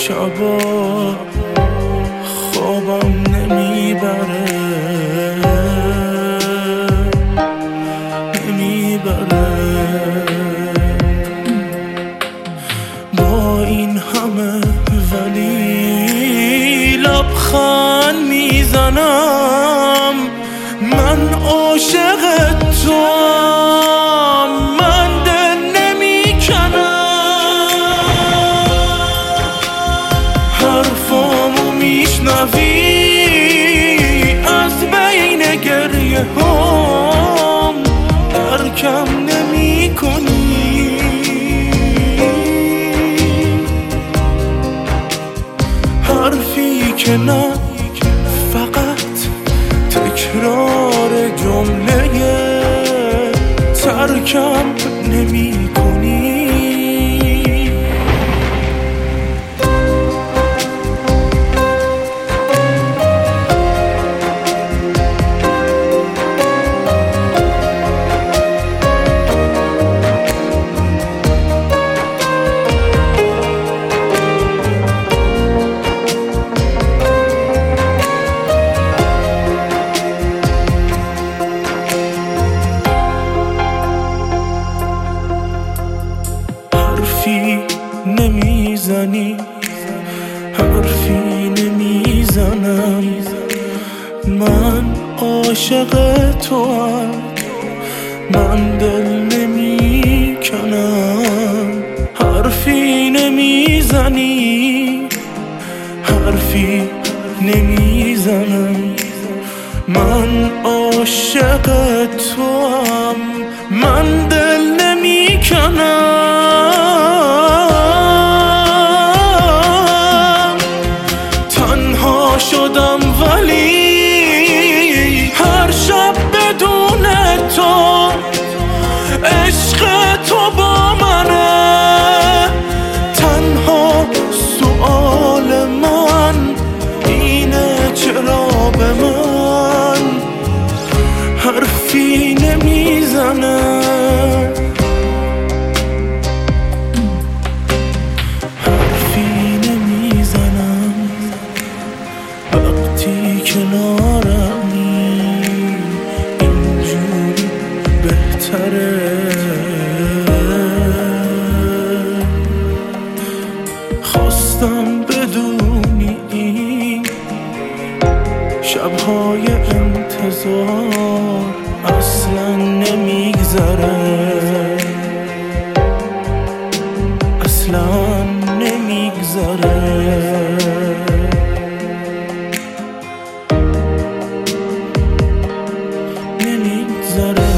شبا خوابم نمیبره با این همه ولی لبخند میزنم. من عاشق توام، من دل نمیکنم. حرفامو میشنوی از بین گریه هام، درکم نمی کنی. حرفی که نه فقط تکرار جمله، ترکم نمی کنی. نمیزنی، حرفی نمیزنم. من عاشق توام، من دل نمیکنم. حرفی نمیزنی، حرفی نمیزنم. من عاشق توام، من دل نمیکنم. شدم ولی هر شب بدون تو، عشق تو با منه. تنها سؤال من اینه چرا به من حرفی نمیزنه. کنارمی اینجوری بهتره. خواستم بدونی شبهای انتظار اصلا نمیگذره، اصلا نمیگذره. نمیگذره.